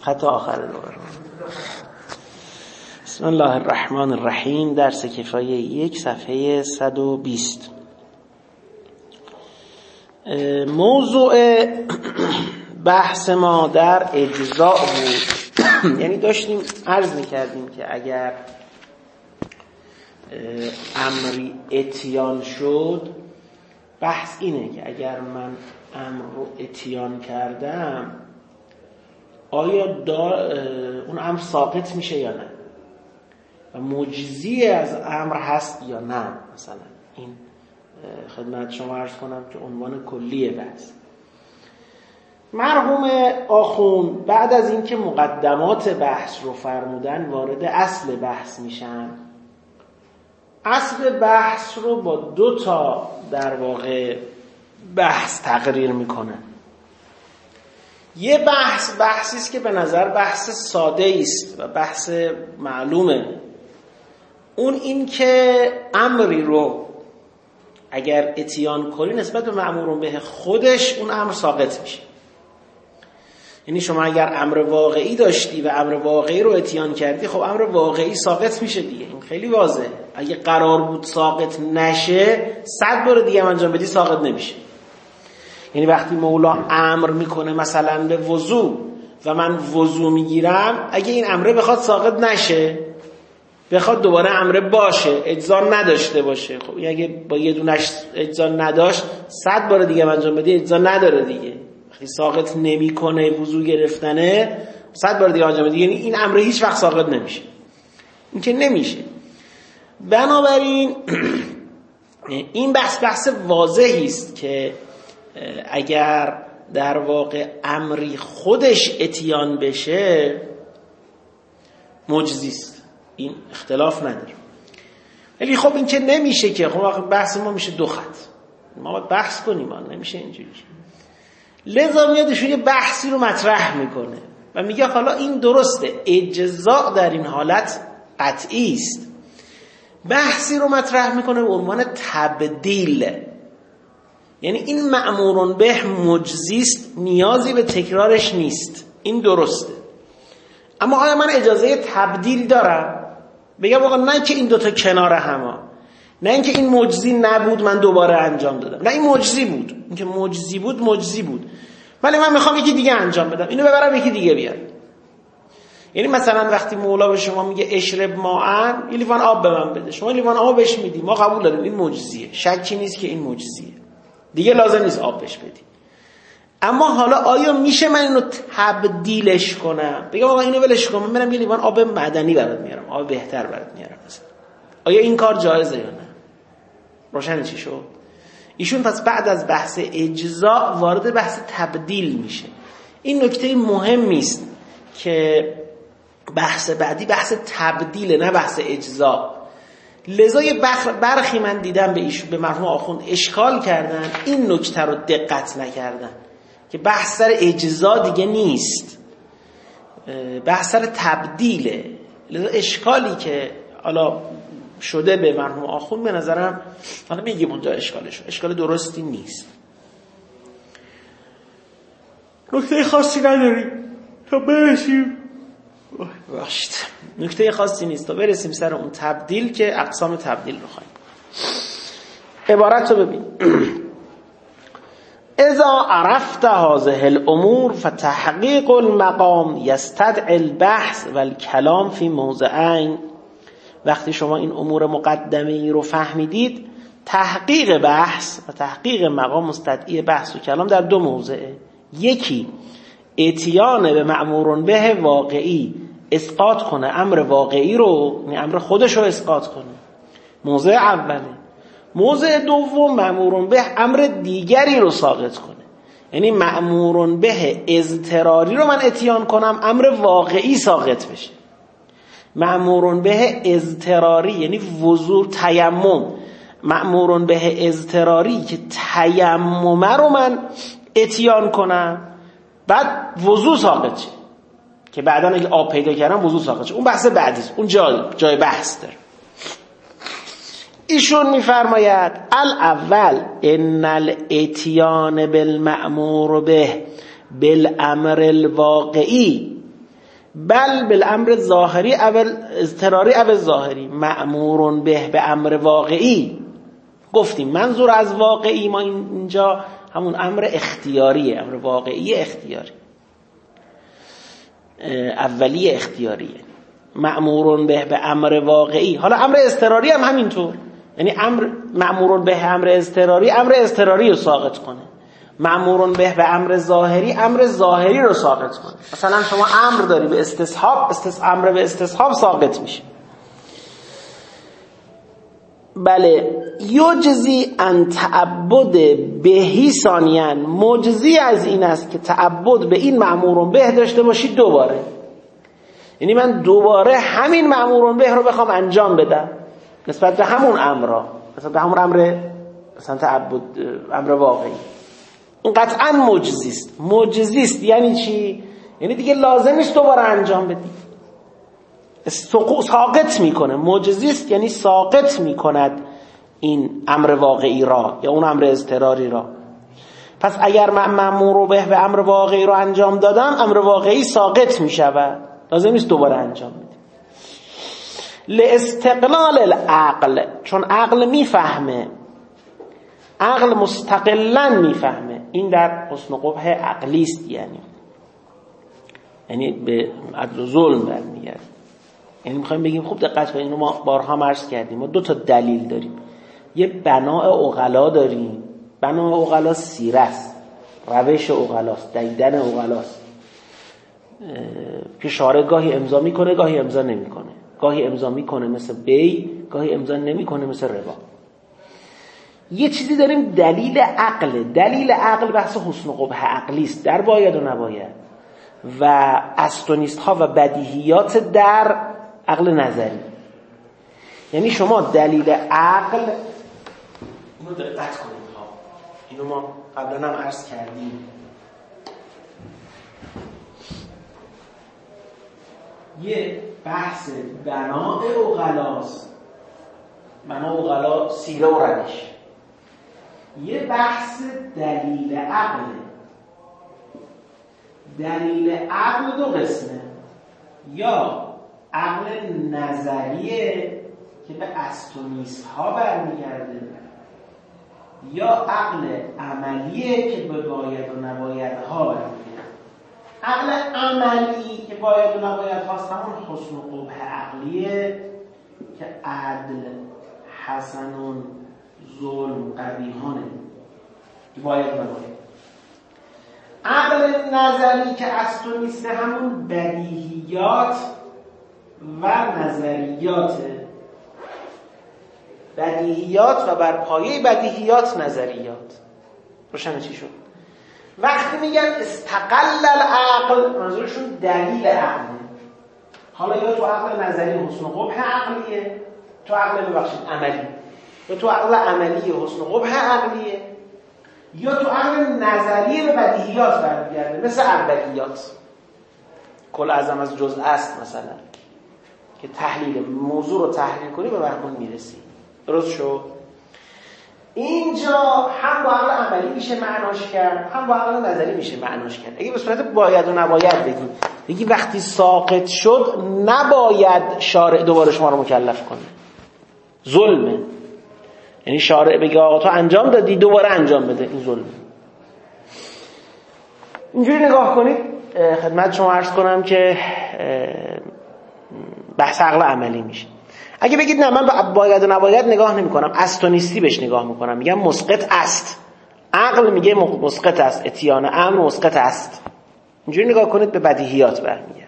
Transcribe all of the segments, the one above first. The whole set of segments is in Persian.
حتی آخر دوره. بسم الله الرحمن الرحیم. درس کفایه 1 صفحه 120. موضوع بحث ما در اجزاء بود. یعنی داشتیم عرض میکردیم که اگر امری اتیان شد، بحث اینه که اگر من امر رو اتیان کردم آیا اون امر ساقط میشه یا نه و مجزی از امر هست یا نه. مثلا این خدمت شما عرض کنم که عنوان کلی بحث. مرحوم آخوند بعد از اینکه مقدمات بحث رو فرمودن وارد اصل بحث میشن. اصل بحث رو با 2 تا در واقع بحث تقریر میکنن. یه بحثی است که به نظر بحث ساده است و بحث معلومه. اون این که امری رو اگر اتیان کنی نسبت به مأمور به خودش اون امر ساقط میشه. یعنی شما اگر امر واقعی داشتی و امر واقعی رو اتیان کردی، خب امر واقعی ساقط میشه دیگه. این خیلی واضحه. اگه قرار بود ساقط نشه 100 بار دیگه انجام بدی ساقط نمیشه. یعنی وقتی مولا امر میکنه مثلا به وضو و من وضو میگیرم، اگه این امره بخواد ساقط نشه، بخواد دوباره امره باشه، اجزا نداشته باشه، خب اگه با یه دونش اجزا نداشت 100 بار دیگه انجام بدی اجزا نداره دیگه. وقتی ساقط نمیکنه وضو گرفتنه 100 بار دیگه انجام بدی، یعنی این امره هیچ وقت ساقط نمیشه. این که نمیشه. بنابراین این بحث واضحی است که اگر در واقع امری خودش اتیان بشه مجزی است، این اختلاف نداره. ولی خب این که نمیشه که، خب بحث ما میشه 2 خط. ما باید بحث کنیم، ما نمیشه اینجوری. لذا میادشون یه بحثی رو مطرح میکنه و میگه حالا این درسته، اجزاء در این حالت قطعی است. بحثی رو مطرح میکنه به عنوان تبدیل. یعنی این مأمورون به مجزیست، نیازی به تکرارش نیست، این درسته. اما آیا من اجازه تبدیل دارم؟ بگم آقا نه که این 2 تا کنار هما، نه اینکه این مجزی نبود من دوباره انجام دادم، نه این مجزی بود، این که مجزی بود ولی من میخوام یکی دیگه انجام بدم، اینو ببرم یکی دیگه بیاد. یعنی مثلا وقتی مولا به شما میگه اشرب ماءن، یه لیوان آب به من بده، شما لیوان آب بهش میدی، ما قبول داریم این مجزیه، شکی نیست که این مجزیه، دیگه لازم نیست آب بهش بدی. اما حالا آیا میشه من اینو تبدیلش کنم؟ بگم آقا اینو ولش کن، من برم یه لیوان آب معدنی برات میارم، آب بهتر برات میارم مثلا. آیا این کار جایزه یا نه؟ روشن چی شد؟ ایشون پس بعد از بحث اجزاء وارد بحث تبدیل میشه. این نکته مهمی است که بحث بعدی بحث تبدیل، نه بحث اجزاء. لذا یه برخی من دیدم به مرحوم آخوند اشکال کردن، این نکته رو دقت نکردن که بحث سر اجزا دیگه نیست، بحث سر تبدیله. لذا اشکالی که حالا شده به مرحوم آخوند به نظرم حالا میگیم اونجا اشکال درستی نیست. نکته خاصی نداریم تا برسیم، نکته خاصی نیست تا برسیم سر اون تبدیل که اقسام تبدیل رو خواهیم. عبارت رو ببین. اذا عرفت هذه الامور فتحقیق المقام یستدعی البحث والکلام فی موضعین. وقتی شما این امور مقدمه‌ای رو فهمیدید، تحقیق بحث و تحقیق مقام مستدعی بحث و کلام در 2 موضعه. یکی اتیان به مأمور به واقعی، اسقاط کنه امر واقعی رو، یعنی امر خودش رو اسقاط کنه، موضع اوله. موضع دوم مأمور به امر دیگری رو ساقط کنه، یعنی مأمور به اضطراری رو من اتیان کنم امر واقعی ساقط بشه. مأمور به اضطراری یعنی وضو تیمم، مأمور به اضطراری که تیمم رو من اتیان کنم بعد وضو ساقط شه، که بعدا اگه آب پیدا کردم وضو ساقط شه. اون بحث بعدیست، اون جای بحث داره. ایشون میفرماید الاول ان الاتیان بالمأمور به بالامر الواقعی بل بالامر ظاهری اول اضطراری اول ظاهری مأمور به امر واقعی. گفتیم منظور از واقعی ما اینجا همون امر اختیاریه، امر واقعی اختیاری، اولی اختیاریه. مأمور به امر واقعی. حالا امر اضطراری هم همینطور، یعنی امر مأمور به امر اضطراری رو ساقط کنه، مأمور به امر ظاهری امر ظاهری رو ساقط کنه. مثلا شما امر داری به استصحاب، امر به استصحاب ساقط میشه. بله. یجزی ان تعبد بهی ثانیاً، مجزی از این است که تعبد به این مأمور به داشته باشی دوباره. یعنی من دوباره همین مأمور به رو بخوام انجام بدم نسبت به همون امر، نسبت به همون امر مثلا تعبد امر واقعی، این قطعا مجزیست. مجزیست یعنی چی؟ یعنی دیگه لازم نیست دوباره انجام بدی، ساقط میکنه. مجزیست یعنی ساقط میکند این امر واقعی را یا اون امر اضطراری را. پس اگر من مأمور به امر واقعی رو انجام دادم، امر واقعی ساقط میشود، لازم نیست دوباره انجام بدی. لاستقلال العقل، چون عقل میفهمه، عقل مستقلاً میفهمه. این در حسن قبح عقلی است، یعنی به عدل و ظلم برمیگرده. یعنی میخوایم بگیم خوب دقت کنید، اینو ما بارها عرض کردیم، ما دو تا دلیل داریم. یه بناء عقلا داریم، بناء عقلا سیره است، روش عقلاست، دیدن عقلاست که شارع گاهی امضا میکنه گاهی امضا نمیکنه، گاهی امضا میکنه مثل بی، گاهی امضا نمیکنه مثل ربا. یه چیزی داریم دلیل عقل. دلیل عقل بحث حسن قبح عقلی است در باید و نباید و استونیست ها و بدیهیات در عقل نظری. یعنی شما دلیل عقل، اینو دقت کنید ها، اینو ما قبلا هم عرض کردیم. یه بحث بناء عقلاست، بناء عقلا سیره و روش. یه بحث دلیل عقل. دلیل عقل دو قسمه، یا عقل نظریه که به استونیست ها برمیگرده، یا عقل عملیه که به باید و نباید ها برمیگرده. عقل عملی که باید و نباید هاست همون حسن و قبح عقلیه که عدل، حسنون، ظلم، قبیحانه که باید و نباید. عقل نظری که استونیست همون بدیهیات و نظریاته، بدیهیات و بر پایه بدیهیات نظریات. روشن چی شد؟ وقتی میگن استقل العقل منظورشون دلیل عقله. حالا یا تو عقل نظری حسن و قبح عقلیه، تو عقل عملی، یا تو عقل عملی حسن و قبح عقلیه، یا تو عقل نظری به بدیهیات برمیگرده مثل اولیات. کل اعظم از جزء است مثلا، که تحلیل موضوع رو تحلیل کنی به مرمون میرسی. درست شد؟ اینجا هم با عقل عملی میشه معناش کرد، هم با عقل نظری میشه معناش کرد. اگه به صورت باید و نباید بگی وقتی ساقط شد نباید شارع دوباره شما رو مکلف کنه، ظلمه. یعنی شارع بگه آقا تو انجام دادی دوباره انجام بده، این ظلمه. اینجوری نگاه کنید. خدمت شما عرض کنم که بحث عقل عملی میشه. اگه بگید نه من باید و نباید نگاه نمی کنم، استونیستی بهش نگاه میکنم، میگم مسقط است، عقل میگه مسقط است، اتیان امر مسقط است، اینجوری نگاه کنید به بدیهیات برمیگرد.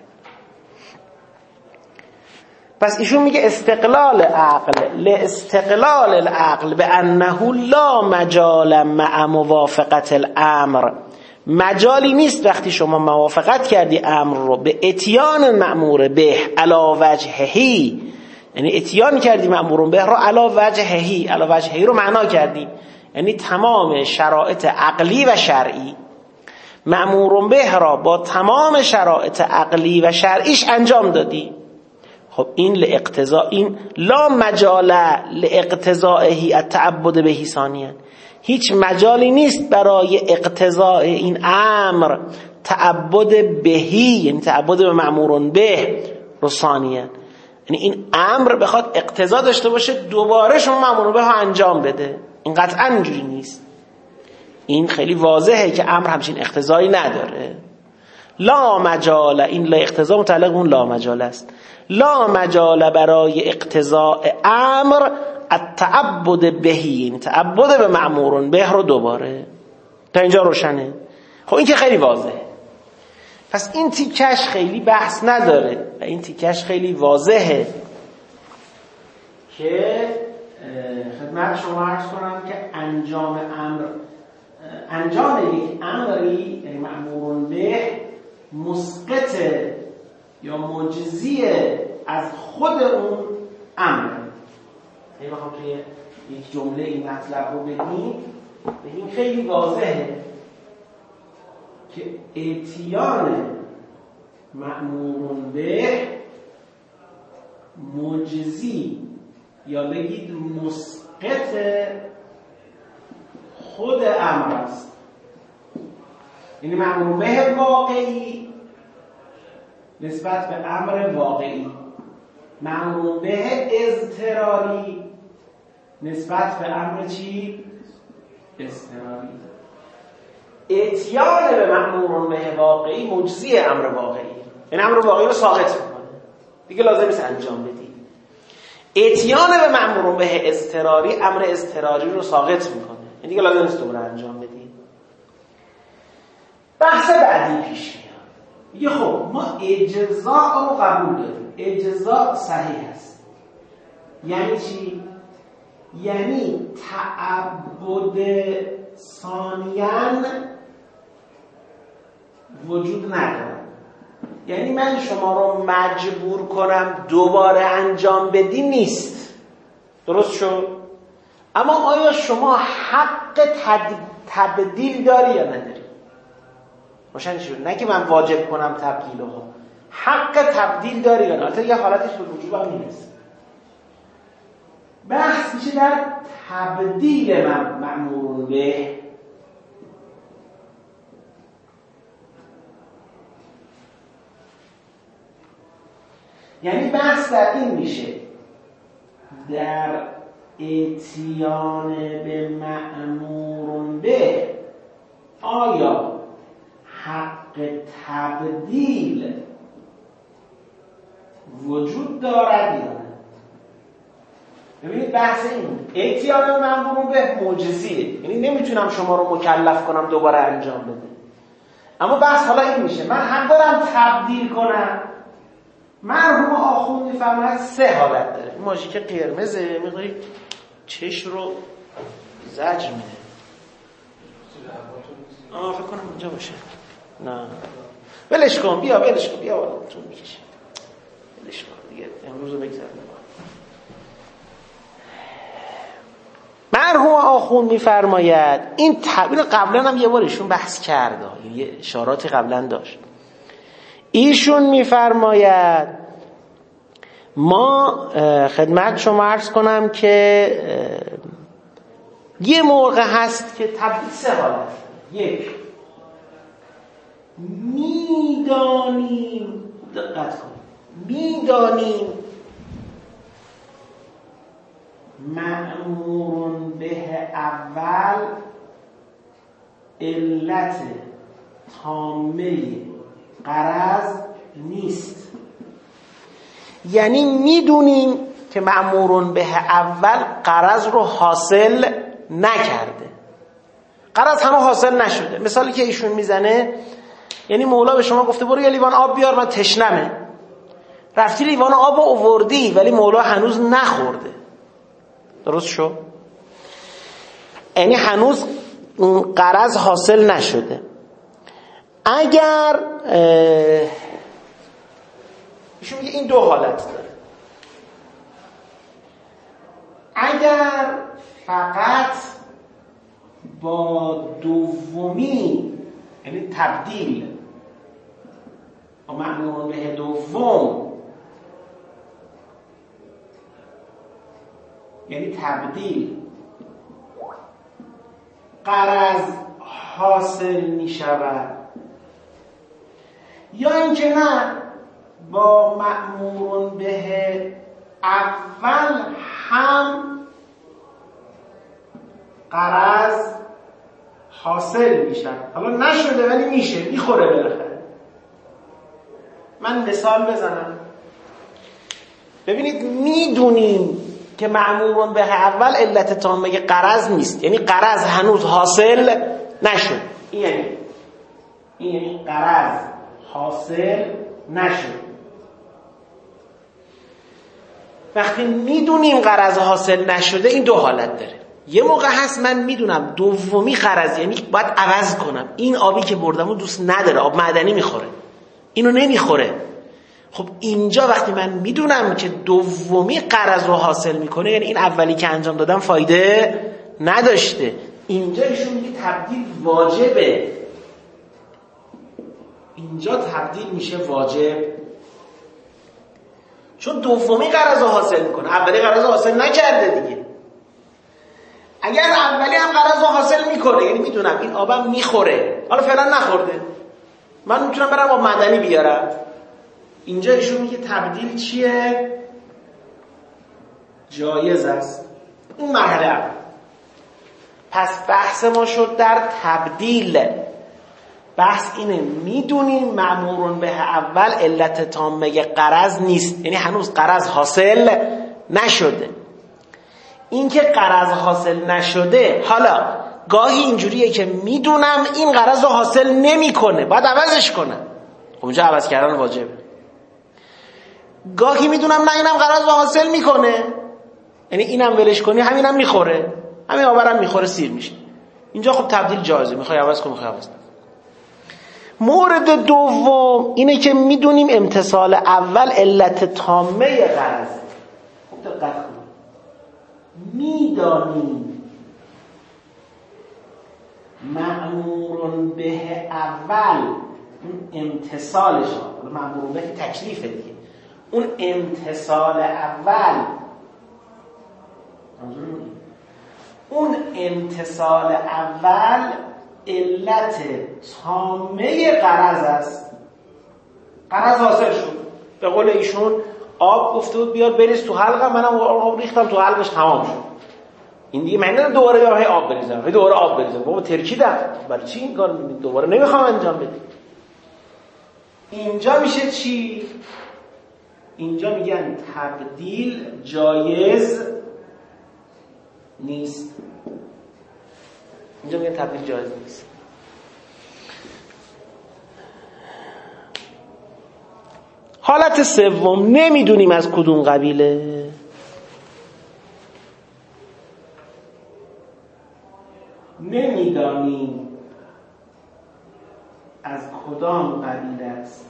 پس ایشون میگه استقلال عقل، لاستقلال العقل به انه لا مجال مع موافقت الامر، مجالی نیست وقتی شما موافقت کردی امر رو به اتیان مأمور به علی وجههی، یعنی اتیان کردی مأمور به رو علی وجههی، علی وجههی رو معنا کردی یعنی تمام شرایط عقلی و شرعی، مأمور به را با تمام شرایط عقلی و شرعیش انجام دادی. خب این لاقتضاء، این لا مجال لاقتضائه التعبد به ثانیاً، هیچ مجالی نیست برای اقتضاء این امر تعبد بهی یعنی تعبد به مأمور به رو ثانیاً، یعنی این امر بخواد اقتضا داشته باشه دوباره شما مأمور به ها انجام بده. این قطعا اینجوری نیست. این خیلی واضحه که امر همچین اقتضایی نداره. لا مجال، این لا اقتضا متعلق اون لا مجال است. لا مجال برای اقتضاء امر التعبد بهی، یعنی تعبد به مأمور به رو دوباره. تا اینجا روشنه؟ خب این که خیلی واضحه. پس این تیکش خیلی بحث نداره و این تیکش خیلی واضحه که خدمت شما عرض کنم که انجام یک امری یعنی مأمور به مسقط یا مجزی از خود اون امر. اگه بخوام توی یک جمله این مطلب رو بگیم خیلی واضحه که اتیان مأمور به مجزی یا بگید مسقط خود امر است. یعنی مأمور به واقعی نسبت به امر واقعی، مأمور به اضطراری نسبت به امر چی؟ اضطراری. اتیان به مأمور به واقعی مجزی امر واقعی، یعنی امر واقعی رو ساقط میکنه، دیگه لازم نیست انجام بدی. اتیان به مأمور به اضطراری امر اضطراری رو ساقط میکنه، یعنی دیگه لازم نیست دوباره انجام بدی. بحث بعدی پیش میاد، میگه خب ما اجزاء رو قبول داریم، اجزاء صحیح است. یعنی چی؟ یعنی تعبد ثانیاً وجود نداره. یعنی من شما رو مجبور کنم دوباره انجام بدی نیست. درست شد؟ اما آیا شما حق تبدیل داری یا نداری؟ روشن شد؟ نه که من واجب کنم تبدیل ها، حق تبدیل داری یا نه؟ البته یه حالتش به وجوب هم نیست. بحث میشه در تبدیل مأمور به. یعنی بحث در این میشه در اتیان به مأمور به آیا حق تبدیل وجود دارد یا نه؟ ببینید بحث این اتیان به مأمور به معجزیه، یعنی نمیتونم شما رو مکلف کنم دوباره انجام بده. اما بحث حالا این میشه من حق دارم تبدیل کنم. مرحوم آخوند میفرماید سه حالت داره. این ماژیک قرمزه، میخوایی چش رو زجر میده. فکر کنم اونجا باشه. نه ولش کن، بیا ولش کن، بیا والا تو میکشه، ولش کن دیگه، امروز رو بگذارم. مرحوم آخوند میفرماید این تعبیر قبلا هم یه بار ایشون بحث کرده، یه اشاراتی قبلا داشت. ایشون میفرماید ما خدمت شما عرض کنم که یه موقع هست که تبدیل سه حالت. یک، میدانیم، دقت کنیم، میدانیم مأمور به اول علت تامه غرض نیست. یعنی میدونیم که مأمور به اول غرض رو حاصل نکرده، غرض هنوز حاصل نشده. مثالی که ایشون میزنه یعنی مولا به شما گفته برو یه لیوان آب بیار، من تشنمه، رفتی لیوان آب رو آوردی ولی مولا هنوز نخورده. درست شد؟ یعنی هنوز اون غرض حاصل نشده. اگر ایشون میگه این دو حالت داره. اگر فقط با دومی یعنی تبدیل با مأمور به دوم، یعنی تبدیل غرض حاصل می شود، یا اینکه نه با مأمور به اول هم غرض حاصل میشن. حالا نشده ولی میشه، میخوره بالاخره. من مثال بزنم. ببینید میدونیم که مأمور به اول علت تامه غرض نیست، یعنی غرض هنوز حاصل نشد. این یعنی غرض حاصل نشد. وقتی میدونیم غرض حاصل نشده این دو حالت داره. یه موقع هست من میدونم دومی غرض، یعنی باید عوض کنم، این آبی که بردم رو دوست نداره، آب معدنی میخوره، اینو نمیخوره. خب اینجا وقتی من میدونم که دومی غرض رو حاصل میکنه، یعنی این اولی که انجام دادم فایده نداشته، اینجا ایشون میگه تبدیل واجبه. اینجا تبدیل میشه واجب، چون دومی غرض رو حاصل میکنه، اولی غرض رو حاصل نکرده دیگه. اگر اولی هم غرض رو حاصل میکنه، یعنی میدونم این آبم میخوره، حالا فعلا نخورده، من میتونم برم آب معدنی بیارم، اینجا ایشون میگه تبدیل چیه؟ جایز است. این مرحله اول. پس بحث ما شد در تبدیل. بحث اینه میدونیم مأمور به اول علت تامه غرض نیست، یعنی هنوز غرض حاصل نشده. این که غرض حاصل نشده، حالا گاهی اینجوریه که میدونم این غرض رو حاصل نمیکنه، باید عوضش کنم، خب اونجا عوض کردن واجبه. گاهی میدونم نه اینم غرض رو حاصل میکنه، یعنی اینم ولش کنی همینم میخوره، همین آبرم میخوره، سیر میشه، اینجا خب تبدیل جایزه، میخوای عوض کن، میخوای عوض کن. مورد دوم اینه که میدونیم امتصال اول علت تامه غرض. خب دقت کن، میدانیم مأمور به اول اون امتصالش، مأمور به تکلیفه دیگه، اون امتصال اول، اون امتصال اول علت تامه غرض است. غرض حاصل شد، به قول ایشون آب گفته بود بیاد بریز تو حلقم، منم آب ریختم تو حلقش، تمام شد. این دیگه معنی نداره دوباره بیام هی آب بریزم، هی دوباره آب بریزم، بابا ترکیدم، برای چی این کار می‌کنی؟ دوباره نمیخوام انجام بدی. اینجا میشه چی؟ اینجا میگن تبدیل جایز نیست. اینجا میگن تبدیل جایز نیست. حالت سوم، نمیدونیم از کدوم قبیله. نمیدانیم از کدام قبیله است.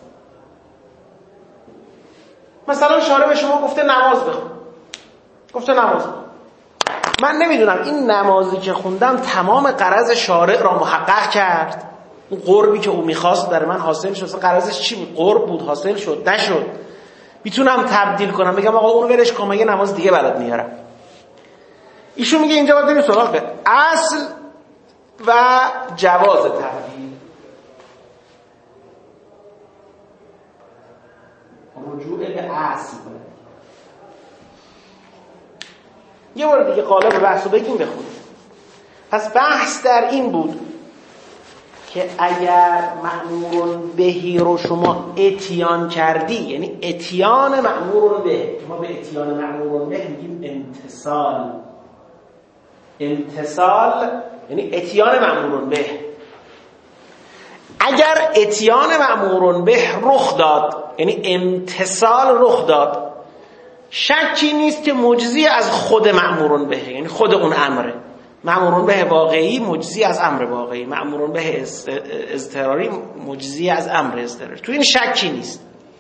مثلا شارع به شما گفته نماز بخون، گفته نماز بخون، من نمیدونم این نمازی که خوندم تمام غرض شارع را محقق کرد، اون قربی که او میخواست در من حاصل شد، غرضش چی بود؟ قرب بود، حاصل شد، نشد. میتونم تبدیل کنم، بگم آقا اونو ولش کن، یه نماز دیگه برات میارم. ایشون میگه اینجا باید بریم سراغ اصل و جواز تبدیل، رجوع به اصل. یه بار دیگه قالب بحثو بگیم بخونیم. پس بحث در این بود که اگر مأمور بهی رو شما اتیان کردی، یعنی اتیان مأمور به، ما به اتیان مأمور به میگیم امتصال. امتصال یعنی اتیان مأمور به. اگر اتیان مأمور به رخ داد، یعنی امتصال رخ داد، شکی نیست که مجزی از خود مأمور به، یعنی خود اون امره. مأمور به واقعی مجزی از امر واقعی، مأمور به اضطراری مجزی از امر اضطراری، تو این شکی نیست.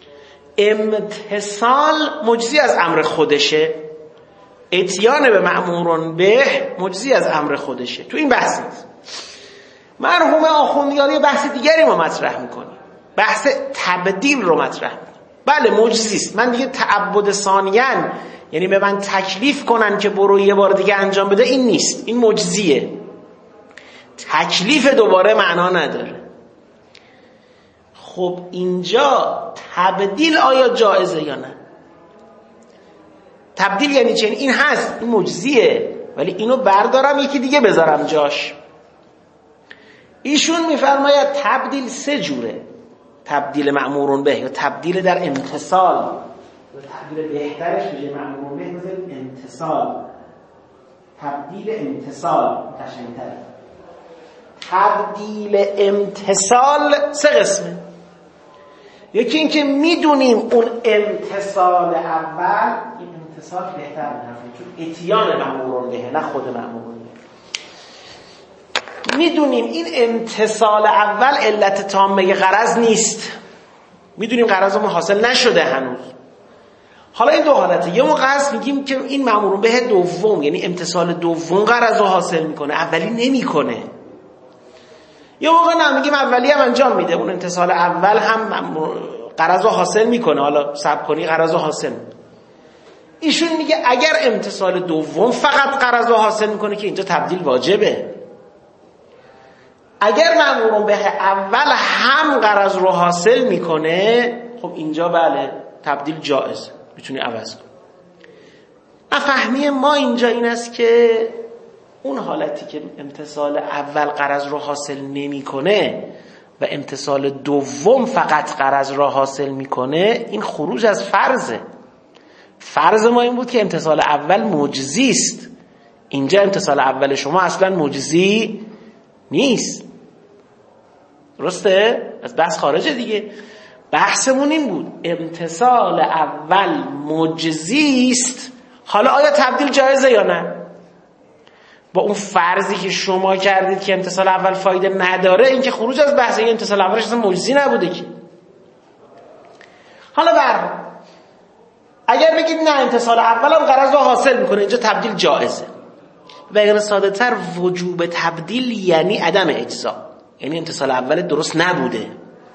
امتصال مجزی از امر خودشه، اتیان به مأمور به مجزی از امر خودشه، تو این بحث نیست. مرحوم آخوندیاری بحث دیگری ما مطرح میکنیم، بحث تبدیل رو مطرح میکنیم. بله مجزی است، من دیگه تعبد ثانیاً، یعنی به من تکلیف کنن که برو یه بار دیگه انجام بده، این نیست، این مجزیه. تکلیف دوباره معنا نداره. خب اینجا تبدیل آیا جایزه یا نه؟ تبدیل یعنی چه؟ این هست، این مجزیه، ولی اینو بردارم یکی دیگه بذارم جاش. ایشون میفرماید تبدیل 3 جوره. تبدیل مأمورون به یا تبدیل در امتصال، تبدیل بهترش میشه مأمورون به مثل امتصال. تبدیل امتصال قشنگ‌تره. تبدیل امتصال 3 قسمه. یکی این که میدونیم اون امتصال اول، این امتصال بهتر می‌کنه چون اتیان مأمورون به نه خود مأمورون به. میدونیم این امتصال اول علت تامه غرض نیست، میدونیم غرضمون حاصل نشده هنوز. حالا این 2 حالته. یه موقع هست میگیم که این مأمورون به دوم، یعنی امتصال دوم غرض رو حاصل میکنه، اولی نمیکنه. یه موقع نه، میگیم اولی هم انجام میده، اون امتصال اول هم غرض رو حاصل میکنه، حالا صبر کنی غرض رو حاصل میکنه. ایشون میگه اگر امتصال دوم فقط غرض رو حاصل میکنه که اینجا تبدیل واجبه. اگر مأمورون به اول هم غرض رو حاصل میکنه، خب اینجا بله تبدیل جایز، میتونی عوض کنی. فهمی ما اینجا این است که اون حالتی که امتصال اول غرض رو حاصل نمیکنه و امتصال دوم فقط غرض رو حاصل میکنه، این خروج از فرضه. فرض ما این بود که امتصال اول مجزی است. اینجا امتصال اول شما اصلا مجزی نیست. درسته؟ از بحث خارجه دیگه. بحثمون این بود امتصال اول مجزی است، حالا آیا تبدیل جایزه یا نه؟ با اون فرضی که شما کردید که امتصال اول فایده نداره، این که خروج از بحث، این امتصال اولش اصلا مجزی نبوده که. حالا اگر بگید نه امتصال اول هم غرض رو حاصل میکنه، اینجا تبدیل جایزه. و اگر ساده تر وجوب تبدیل یعنی عدم اجزا، یعنی امتصال اول درست نبوده.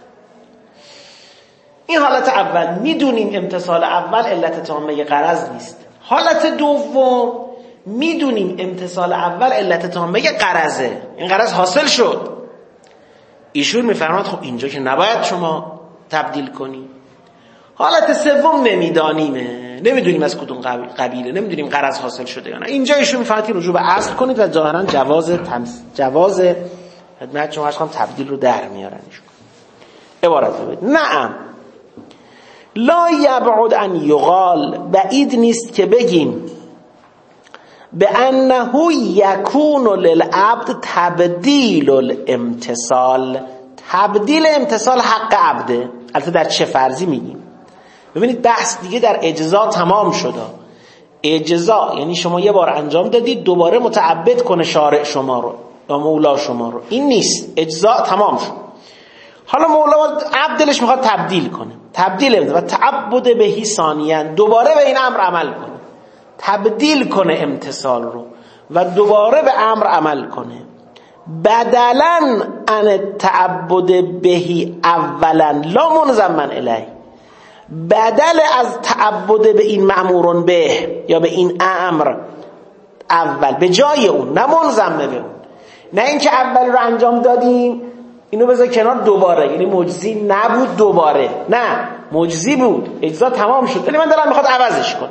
این حالت اول، میدونیم امتصال اول علت تامه غرض نیست. حالت دوم، میدونیم امتصال اول علت تامه غرضه، این غرض حاصل شد. ایشون میفرماد خب اینجا که نباید شما تبدیل کنی. حالت سوم نمیدانیمه، نمیدونیم از کدوم قبیله، نمیدونیم غرض حاصل شده یا نه. اینجا ایشون میفرماد که رجوع به اصل کنید و ظاهرا جواز خدمت شما هم تبدیل رو در میارن ایشون. عبارت ببینید: نعم لا یبعد ان یقال، بعید نیست که بگیم به انه یکون للعبد تبدیل الامتصال، تبدیل امتصال حق عبده. البته در چه فرضی میگیم؟ ببینید بحث دیگه در اجزا تمام شده. اجزا یعنی شما یه بار انجام دادید، دوباره متعبد کنه شارع شما رو یا مولا شما رو، این نیست. اجزا تمام شد. حالا مولا عبد دلش میخواد تبدیل کنه، تبدیل بده و تعبد بهی ثانیاً، دوباره به این امر عمل کنه، تبدیل کنه امتصال رو و دوباره به امر عمل کنه. بدلاً عن تعبد بهی اولاً لا منضمن الیه، بدل از تعبد به این مأمورون به یا به این امر اول، به جای اون، نه منضمه به اون. نه اینکه اول رو انجام دادیم اینو بذار کنار دوباره، یعنی مجزی نبود دوباره، نه مجزی بود، اجزا تمام شد ولی من دلم میخواد عوضش کنم.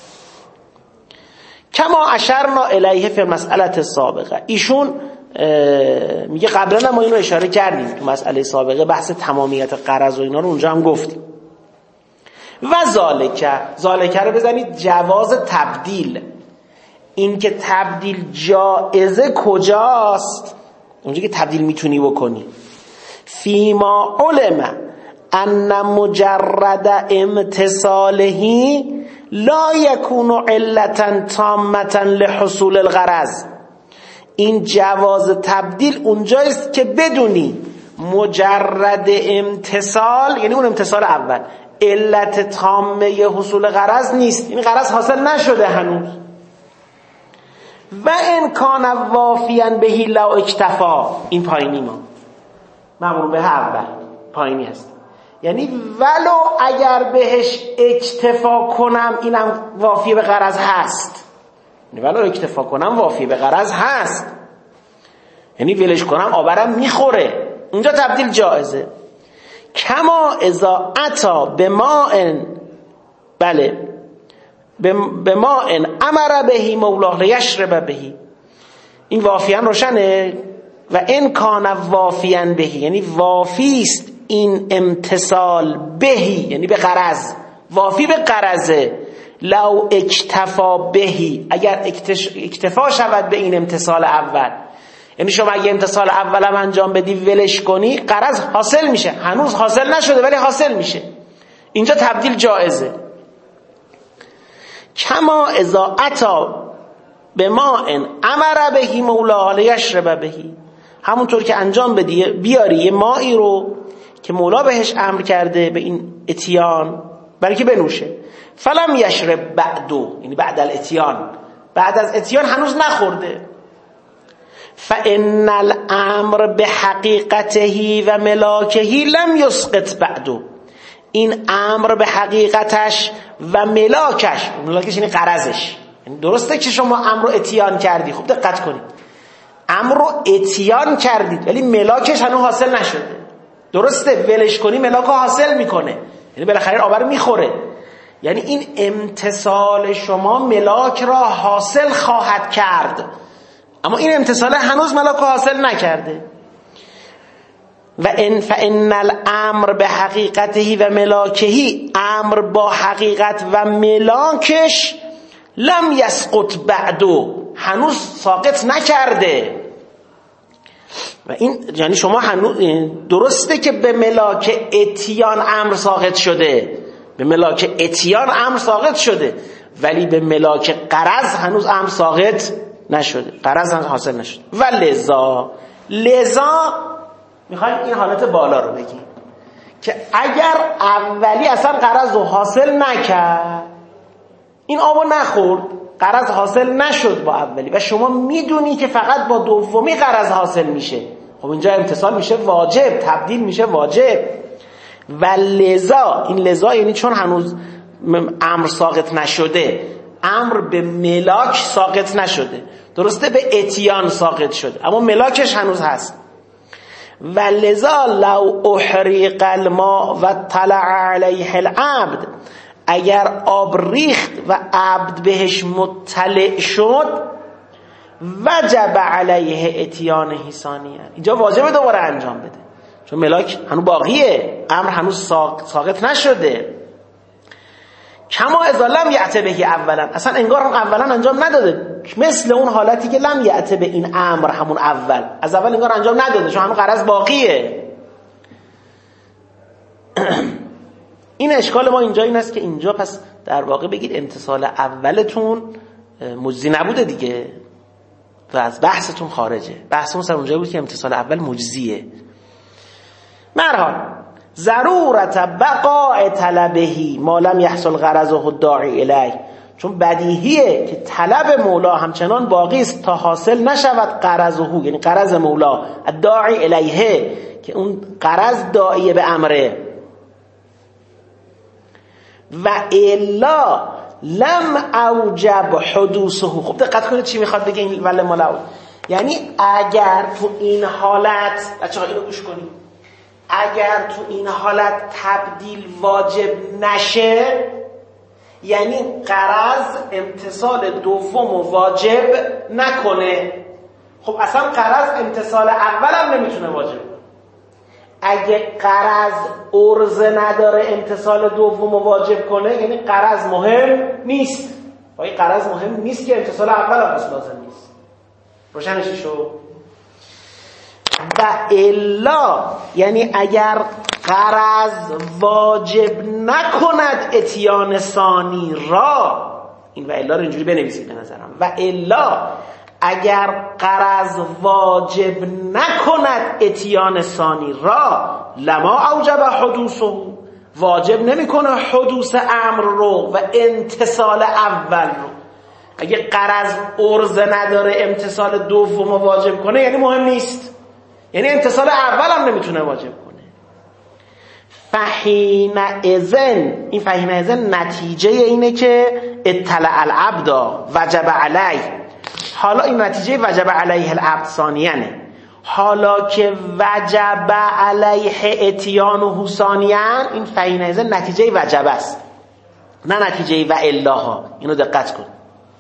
کما اشرنا الیه فی مسئله سابقه، ایشون میگه قبلا ما اینو اشاره کردیم تو مسئله سابقه، بحث تمامیت غرض و اینا رو اونجا هم گفتیم. و ذالکه رو بزنید جواز تبدیل، این که تبدیل جائزه کجاست؟ اونجا که تبدیل میتونی بکنی. فیما علم ان مجرد امتصاله لا یکون علتا تامتا لحصول الغرض، این جواز تبدیل اونجایست که بدونی مجرد امتصال، یعنی اون امتصال اول، علت تامه حصول غرض نیست، این غرض حاصل نشده هنوز. و امکان وافیاً بهی لا اکتفا، این پایینی ما مأمور به اول پایینی هست، یعنی ولو اگر بهش اکتفا کنم اینم وافی به غرض هست، یعنی ولو اکتفا کنم وافی به غرض هست، یعنی ولش کنم آبرم میخوره، اونجا تبدیل جائزه. کما اذا اتا بماء، بله، بماء امر بهی مولاه لیشرب بهی. این وافیان روشنه. و ان کان وافیان بهی، یعنی وافیست این امتصال بهی، یعنی به غرض، وافی به غرضه. لو اکتفا بهی، اگر اکتفا شود به این امتصال اول، یعنی شما اگه امتصال اول هم انجام بدی ولش کنی، غرض حاصل میشه. هنوز حاصل نشده ولی حاصل میشه. اینجا تبدیل جایزه. کما اذا اتا بماء امر بهی مولاه لیشرب بهی، همونطور که انجام بدی بیاری یه مایی رو که مولا بهش امر کرده به این اتیان برای که بنوشه. فلم یشرب بعدو، یعنی بعد الاتیان، بعد از اتیان هنوز نخورده. فان الامر بحقیقته و ملاکه لم یسقط بعدو، این امر به حقیقتش و ملاکش، ملاکش یعنی غرضش، یعنی درسته که شما امر رو اتیان کردی، خوب دقت کنید، امر رو اتیان کردید ولی ملاکش هنوز حاصل نشده. درسته ولش کنی ملاک حاصل میکنه، یعنی بالاخره آب رو میخوره، یعنی این امتصال شما ملاک را حاصل خواهد کرد، اما این امتصال هنوز ملاک حاصل نکرده. فان الامر به حقیقته و ملاکهی، امر با حقیقت و ملاکش لم یسقط بعدو، هنوز ساقط نکرده. و این یعنی شما هنوز درسته که به ملاک اتیان امر ساقط شده، به ملاک اتیان امر ساقط شده، ولی به ملاک غرض هنوز امر ساقط نشده، غرض هم حاصل نشده. و لذا میخوایم این حالت بالا رو بگیم که اگر اولی اصلا غرض رو حاصل نکرد، این آبو نخورد، غرض حاصل نشد با اولی و شما میدونی که فقط با دومی غرض حاصل میشه، خب اینجا امتصال میشه واجب، تبدیل میشه واجب. و لذا، این لذا یعنی چون هنوز امر ساقط نشده، امر به ملاک ساقط نشده، درسته به اتیان ساقط شده اما ملاکش هنوز هست. و لذا لو احریق الماء و طلع علیه العبد، اگر آب ریخت و عبد بهش مطلع شد، وجب علیه اتیانه ثانیه، اینجا واجبه دوباره انجام بده، چون ملاک هنوز باقیه، امر هنوز ساقط نشده. کما اذا لم یأت بهی اولا، اصلا انگار هم اولا انجام نداده، مثل اون حالتی که لم یأت به این امر، همون اول از اول انگار انجام نداده چون هنوز غرض باقیه. این اشکال ما اینجا این است که اینجا پس در واقع بگید امتصال اولتون مجزی نبوده دیگه و از بحثتون خارجه. بحثمون سر اونجا بود که امتصال اول مجزیه. مرحال ضرورت بقاء طلبهی ما لم یحصل غرضه الداعی الیه، چون بدیهیه که طلب مولا همچنان باقی است تا حاصل نشود غرضه، یعنی غرض مولا الداعی الیه، که اون غرض داعی به امره. و الا لم اوجب حدوثه. خب دقت کنید چی میخواد بگه این ولی مولو، یعنی اگر تو این حالت، بچه‌ها اینو گوش کنید، اگر تو این حالت تبدیل واجب نشه، یعنی غرض امتصال دوم واجب نکنه، خب اصلا غرض امتصال اول هم نمیتونه واجب کنه. اگه غرض عرضه نداره امتصال دوم واجب کنه، یعنی غرض مهم نیست. ولی غرض مهم نیست که امتصال اول هم لازم نیست. روشنش شو؟ و الا یعنی اگر غرض واجب نکند اتیان ثانی را، این و الا رو اینجوری بنویسید به نظرم، و الا اگر غرض واجب نکند اتیان ثانی را، لما اوجب حدوثه، واجب نمیکنه حدوث امر رو و امتصال اول رو. اگه غرض عرضه نداره امتصال دوم رو واجب کنه، یعنی مهم نیست، یعنی امتصال اول هم نمیتونه واجب کنه. فحین اذن، این فحین اذن نتیجه اینه که اطلع العبد وجب علیه. حالا این نتیجه وجب علیه العبد ثانیانه. حالا که وجب علیه اتیانه ثانیا، این فحینئذ نتیجه وجب است نه نتیجه و الاها. اینو دقت کن،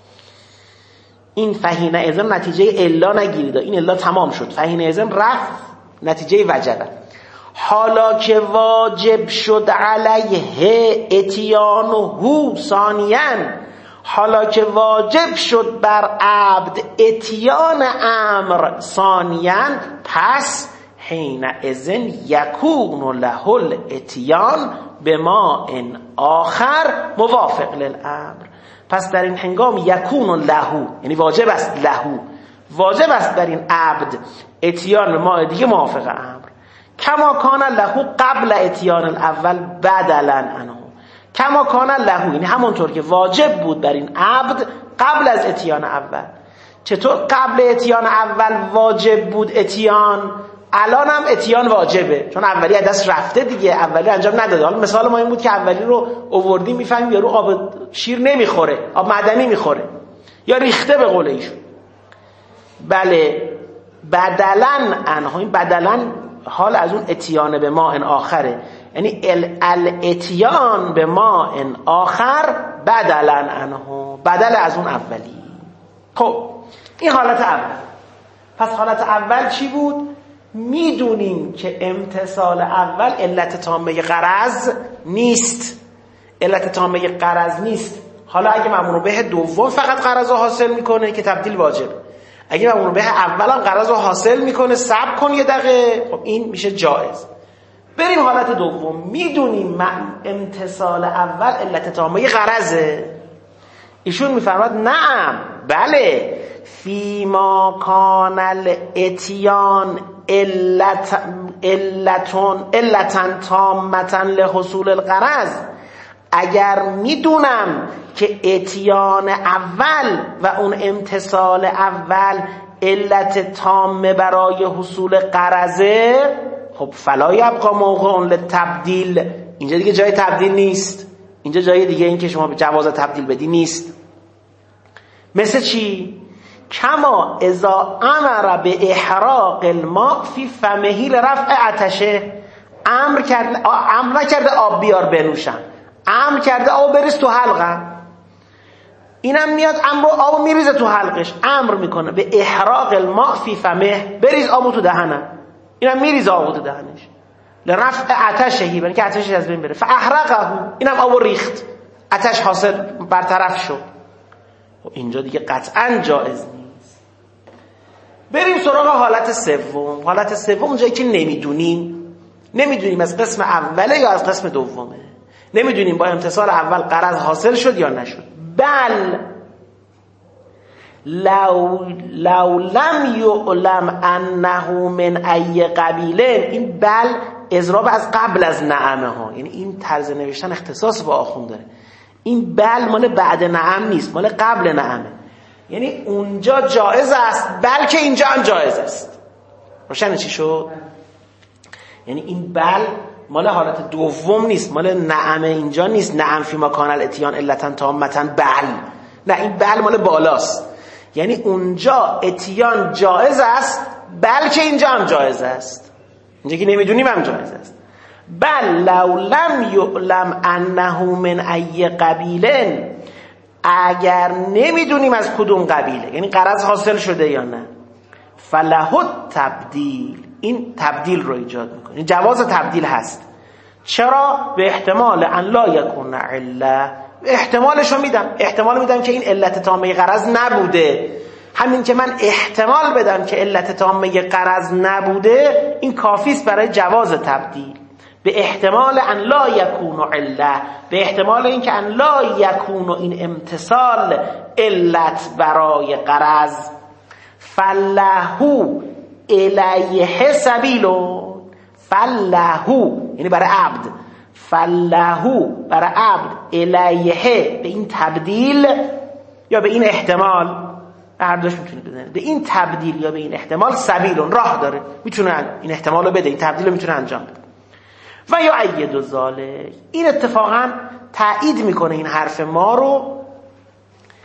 این فحینئذ نتیجه الا نگیرید، این الا تمام شد، فحینئذ رفت نتیجه وجبه. حالا که واجب شد علیه اتیانه ثانیا، حالا که واجب شد بر عبد اتیان امر ثانیا، پس حینئذ یکون له الاتیان بما ان آخر موافق للامر. پس در این هنگام یکون له، یعنی واجب است له، واجب است در این عبد اتیان ما دیگه موافق امر. کما کان له قبل اتیان الاول بدلا عنه، کما کان له یعنی همونطور که واجب بود بر این عبد قبل از اتیان اول. چطور قبل اتیان اول واجب بود اتیان، الان هم اتیان واجبه؟ چون اولی از دست رفته دیگه، اولی انجام نداده. حالا مثال ما این بود که اولی رو آوردیم، میفهمیم یارو آب شیر نمیخوره، آب معدنی میخوره یا ریخته به قول ایشون. بله بدلن عنه، این بدلن حال از اون اتیان به ما ان آخره، یعنی الاتیان به ما ان آخر بدلن عنه، بدل از اون اولی. خب این حالت اول. پس حالت اول چی بود؟ میدونیم که امتثال اول علت تامه غرض نیست، علت تامه غرض نیست. حالا اگه مأمور به دوم فقط غرض رو حاصل میکنه که تبدیل واجب، اگه مأمور به اول هم غرض رو حاصل میکنه صبر کن یه دقیقه، خب این میشه جایز. بریم حالت دوم. میدونیم امتثال اول علت تامه غرضه. ایشون میفرماد نعم بله، فیما کان الاتیان علتن تامتن لحصول الغرض، اگر میدونم که اتیان اول و اون امتثال اول علت تامه برای حصول غرضه، خب فلا یبقا موقع للتبدیل، اینجا دیگه جای تبدیل نیست، اینجا جای دیگه این که شما به جواز تبدیل بدی نیست. مثل چی؟ کما اذا امر به احراق الماء فی فمه لرفع عطشه، امر نکرده آب بیار بنوشم، امر کرده آب بریز تو حلقم. اینم میاد آب میریزه تو حلقش، امر میکنه به احراق الماء فی فمه، بریز آبو تو دهنم، اینم میریزه آبو تو دهنش، لرفع عطشه، برای که عطشش از بین بره، فاحرقه، اینم آبو ریخت، عطش حاصل برطرف شد. اینجا دیگه قطعا جایز نیست. بریم سراغ حالت سوم. حالت سوم اونجایی که نمیدونیم از قسم اوله یا از قسم دومه، نمیدونیم با امتثال اول غرض حاصل شد یا نشد. بل لو لم یعلم انه من ای قبیله، این بل اضراب از قبل از نعمه ها، یعنی این طرز نوشتن اختصاص با آخوند داره. این بل مال بعد نعم نیست، مال قبل نعمه، یعنی اونجا جایز است بلکه اینجا هم جایز است. روشن چی شد؟ یعنی این بل مال حالت دوم نیست، مال نعمه اینجا نیست، نعم فی ما کان الاتیان علتن تامتن بل، نه این بل مال بالاست، یعنی اونجا اتیان جایز است بلکه اینجا هم جایز است، اینجا که نمیدونیم هم جایز است. بل لو لم یعلم انه من ای قبیله، اگر نمیدونیم از کدوم قبیله، یعنی غرض حاصل شده یا نه، فله تبدیل، این تبدیل رو ایجاد میکنه، جواز تبدیل هست. چرا؟ به احتمال ان لا یکون عله، احتمالشو میدم، احتمال میدم که این علت تامه غرض نبوده. همین که من احتمال بدم که علت تامه غرض نبوده، این کافیست برای جواز تبدیل. به احتمال ان لا یکون عله، به احتمال این که ان لا یکون این امتصال علت برای غرض. فلهو الیه سبیلون، فلهو یعنی برای عبد، فلهو برای عبد، الیه به این تبدیل یا به این احتمال، هر دوش میتونه بزنه، به این تبدیل یا به این احتمال سبیلون، راه داره، میتونه این احتمال رو بده، این تبدیل رو میتونه انجام بده. و یا اید ذالک، این اتفاقا تایید میکنه این حرف ما رو،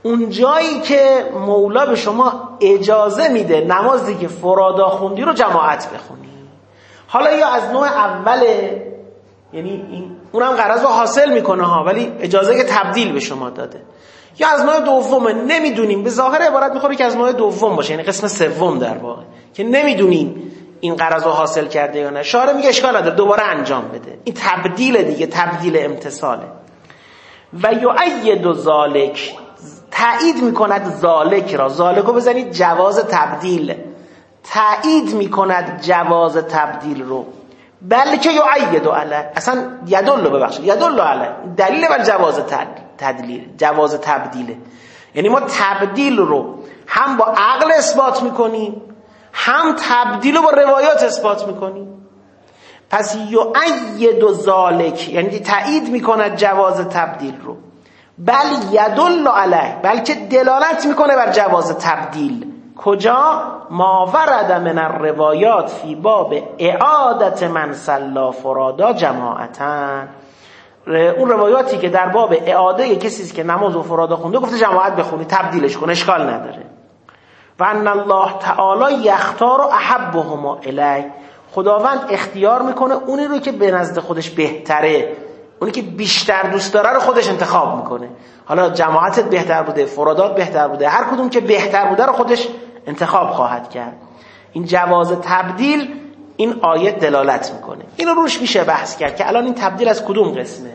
اون جایی که مولا به شما اجازه میده نمازی که فرادا خوندی رو جماعت بخونی، حالا یا از نوع اوله، یعنی اونم غرض رو حاصل میکنه ها، ولی اجازه که تبدیل به شما داده، یا از نوع دومه، نمیدونیم، به ظاهر عبارت میخوره که از نوع دوم باشه، یعنی قسم سوم در واقع، که نمیدونیم این غرض رو حاصل کرده یا نه. شارع میگه اشکال نداره دوباره انجام بده. این تبدیل دیگه، تبدیل امتثاله. و یؤید ذالک، تایید میکند ذالک را، ذالک رو بزنید جواز تبدیل، تایید میکند جواز تبدیل رو، بلکه یؤید علیه، اصلا یدل، ببخشید یدل علیه، دلیل بر جواز تدلیل، جواز تبدیله. یعنی ما تبدیل رو هم با عقل اثبات میکنیم، هم تبدیل رو با روایات اثبات میکنیم. پس یؤید ذالک یعنی تایید میکند جواز تبدیل رو، بل یدل علیه، بلکه دلالت میکنه بر جواز تبدیل. کجا؟ ما ورد من الروایات فی باب اعادت من صلی فرادا جماعتا، اون روایاتی که در باب اعاده کسی که نماز و فرادا خونده گفته جماعت بخونی، تبدیلش کن، اشکال نداره. و ان الله تعالی یختار احبهما الیه، خداوند اختیار میکنه اونی رو که به نزد خودش بهتره، اونی که بیشتر دوست داره رو خودش انتخاب میکنه. حالا جماعتت بهتر بوده، فرادات بهتر بوده، هر کدوم که بهتر بوده رو خودش انتخاب خواهد کرد. این جواز تبدیل این آیه دلالت میکنه. اینو روش میشه بحث کرد که الان این تبدیل از کدوم قسمه؟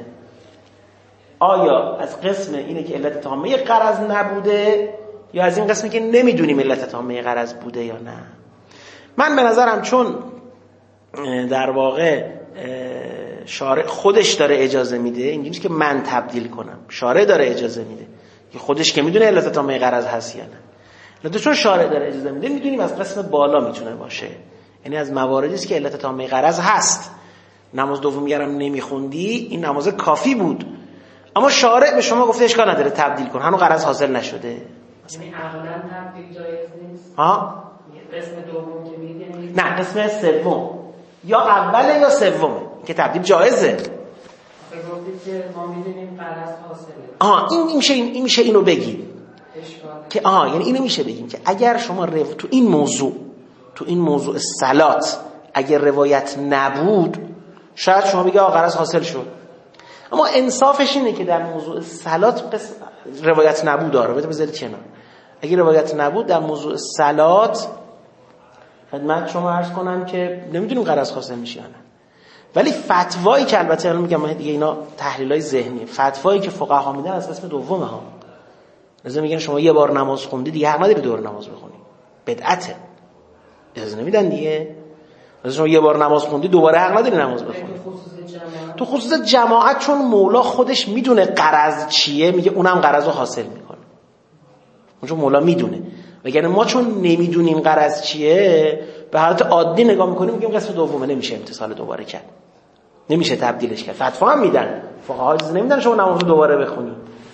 آیا از قسم اینه که علت تامه غرض نبوده، یا از این قسمی که نمیدونیم علت تامه غرض بوده یا نه؟ من به نظرم چون در واقع شارع خودش داره اجازه میده، اینجوری که من تبدیل کنم، شارع داره اجازه میده که خودش که میدونه علت تامه غرض هست یا نه. لذا چون شارع داره اجازه میده میدونیم از قسم بالا میتونه باشه، یعنی از مواردی است که علت تامه غرض هست. نماز دومیگرم نمیخوندی، این نماز کافی بود، اما شارع به شما گفته اشکال نداره تبدیل کن، هنوز غرض حاصل نشده. یعنی عقلاً تبدیل جایز نیست؟ قسم دوم که میگه نه، قسم سوم، یا اوله یا سومه که تبدیل جایزه. گفتید که ما میدونیم غرض حاصله. این میشه اینو بگیم که یعنی اینو میشه بگیم که اگر شما تو این موضوع صلات اگر روایت نبود، شاید شما بگی غرض حاصل شد، اما انصافش اینه که در موضوع صلات روایت نبود داره، بذارید کنار. اگر روایت نبود در موضوع صلات، خدمت شما عرض کنم که نمیدونیم غرض حاصل میشه یا نه. ولی فتوایی که البته الان میگم من دیگه اینا تحلیلای ذهنیه، فتوایی که فقها میدن از قسم دومه ها. لذا میگن شما یه بار نماز خوندی دیگه حق نداری دوباره نماز بخونی، بدعته، اجازه نمیدن دیگه. لذا شما یه بار نماز خوندی دوباره حق نداری نماز بخونی. تو خصوص جماعت چون مولا خودش میدونه غرض چیه، میگه اونم غرض رو حاصل میکنه، چون مولا میدونه. وگرنه ما چون نمیدونیم غرض چیه به حالت عادی نگاه میکنیم، میگیم قسم دومه، نمیشه امتثال دوباره کرد، نمیشه تبدیلش کرد. فتوا هم میدن، فقها اجازه نمیدن شما نماز رو دوباره بخونی.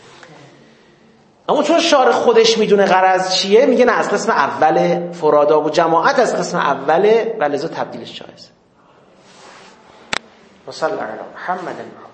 اما چون شارع خودش میدونه غرض چیه، میگه نه از قسم اول فرادا و جماعت از قسم اوله و لذا تبدیلش جایزه. و صلی الله علی محمد.